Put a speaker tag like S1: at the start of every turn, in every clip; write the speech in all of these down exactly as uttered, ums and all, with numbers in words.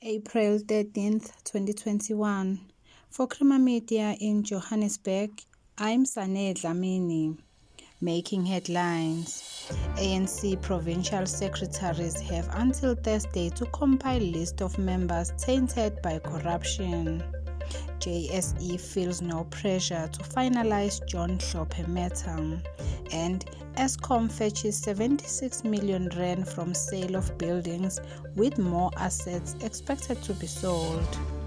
S1: April thirteenth, twenty twenty-one. For Crima Media in Johannesburg, I'm Sane Dlamini. Making headlines. A N C provincial secretaries have until Thursday to compile list of members tainted by corruption. J S E feels no pressure to finalize John Hlophe matter. And Eskom fetches seventy-six million rand from sale of buildings, with more assets expected to be sold.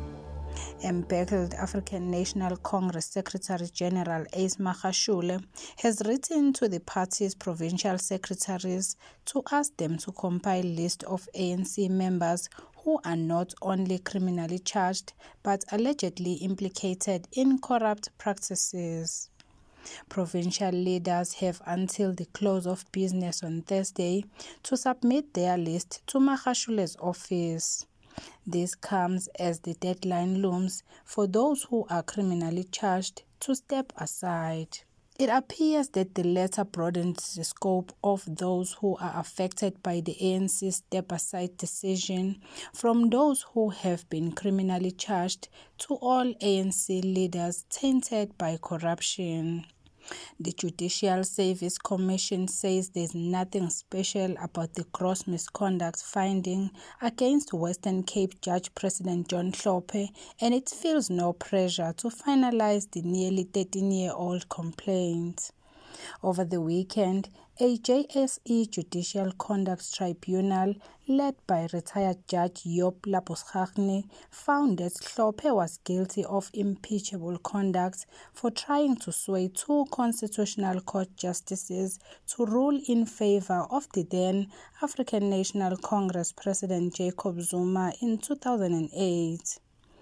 S1: Embattled African National Congress Secretary General Ace Magashule has written to the party's provincial secretaries to ask them to compile a list of A N C members who are not only criminally charged but allegedly implicated in corrupt practices. Provincial leaders have until the close of business on Thursday to submit their list to Magashule's office. This comes as the deadline looms for those who are criminally charged to step aside. It appears that the letter broadens the scope of those who are affected by the A N C step-aside decision from those who have been criminally charged to all A N C leaders tainted by corruption. The Judicial Service Commission says there's nothing special about the gross misconduct finding against Western Cape Judge President John Hlophe, and it feels no pressure to finalize the nearly thirteen-year-old complaint. Over the weekend, a J S E Judicial Conduct Tribunal led by retired Judge Job Labuschagne found that Hlophe was guilty of impeachable conduct for trying to sway two constitutional court justices to rule in favor of the then African National Congress President Jacob Zuma in two thousand eight.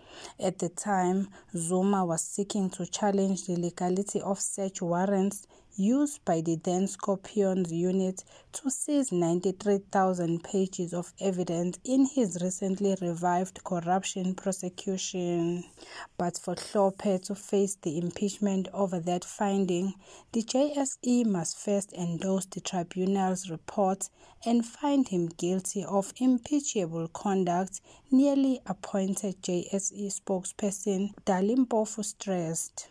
S1: At the time, Zuma was seeking to challenge the legality of search warrants used by the then Scorpions unit to seize ninety-three thousand pages of evidence in his recently revived corruption prosecution. But for Hlophe to face the impeachment over that finding, the J S E must first endorse the tribunal's report and find him guilty of impeachable conduct, nearly appointed J S E spokesperson Dali Mpofu stressed.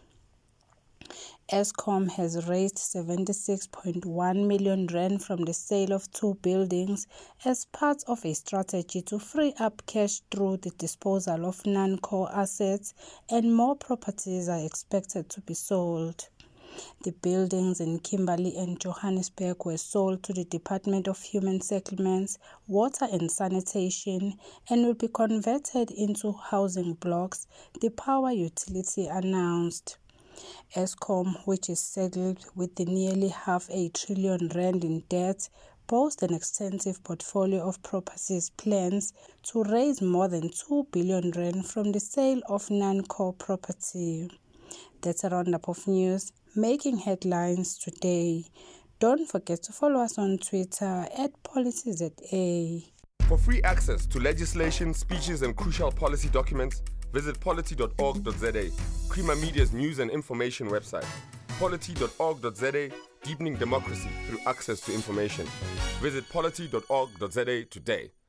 S1: Eskom has raised seventy-six point one million rand from the sale of two buildings as part of a strategy to free up cash through the disposal of non-core assets, and more properties are expected to be sold. The buildings in Kimberley and Johannesburg were sold to the Department of Human Settlements, Water and Sanitation, and will be converted into housing blocks, the power utility announced. Eskom, which is saddled with the nearly half a trillion rand in debt, boasts an extensive portfolio of properties plans to raise more than two billion rand from the sale of non-core property. That's a roundup of news making headlines today. Don't forget to follow us on Twitter at PolicyZA.
S2: For free access to legislation, speeches, and crucial policy documents, visit polity dot org dot za, Crima Media's news and information website. polity dot org dot za, deepening democracy through access to information. Visit polity dot org dot za today.